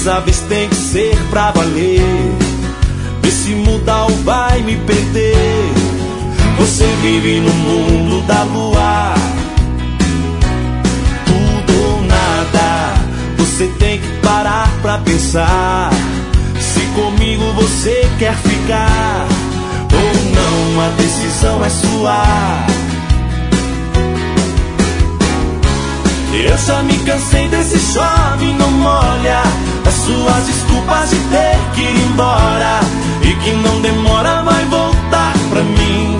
Dessa vez tem que ser pra valer. Vê se mudar ou vai me perder. Você vive no mundo da lua, tudo ou nada. Você tem que parar pra pensar se comigo você quer ficar ou não. A decisão é sua. Eu já me cansei desse chove e não molha, das suas desculpas de ter que ir embora, e que não demora vai voltar pra mim.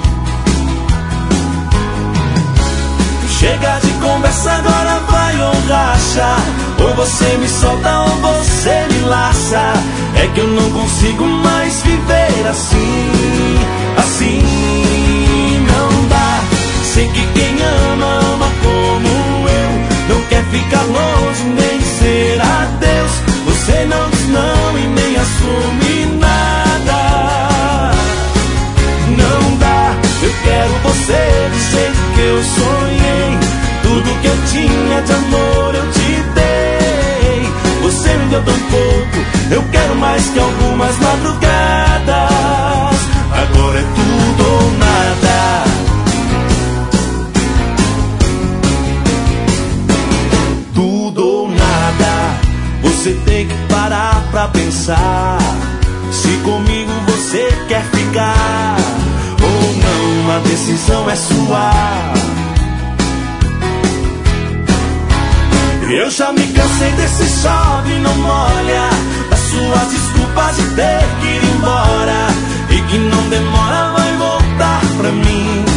Chega de conversa, agora vai ou racha. Ou você me solta ou você me laça. É que eu não consigo mais viver assim. Assim não dá. Sei que quem ama, ama como eu. Não quer ficar longe nem ser adeus. Você não diz não e nem assume nada. Não dá. Eu quero você do jeito que eu sonhei. Tudo que eu tinha de amor eu te dei. Você me deu tão pouco, eu quero mais que algumas madrugadas. Agora é tudo ou nada. Tudo ou nada. Você tem que parar pra pensar se comigo você quer ficar ou não. A decisão é sua. Eu já me cansei desse chove e não molha, das suas desculpas de ter que ir embora, e que não demora vai voltar pra mim.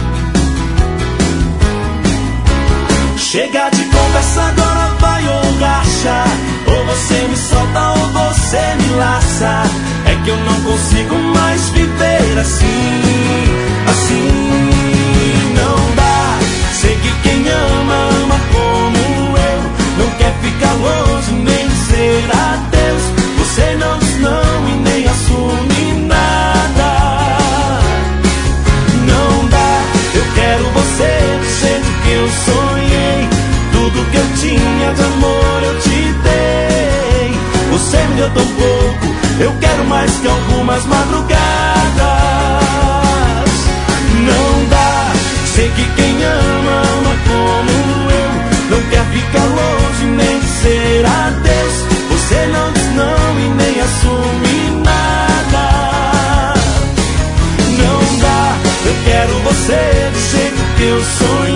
Chega de conversa, agora vai ou racha. Ou você me solta ou você me laça. É que eu não consigo mais viver assim. Assim não dá. Sei que quem ama, ama como eu. Não quer ficar longe nem dizer adeus. Você não diz não e nem assume nada. Não dá. Eu quero você do jeito que eu sonhei. Tudo que eu tinha de amor eu te dei. Você me deu tão pouco, eu quero mais que algumas madrugadas. Não dá. Sei que quem ama, ama como eu. Não quer ficar longe nem dizer adeus. Você não diz não e nem assume nada. Não dá. Eu quero você do jeito que eu sonhei.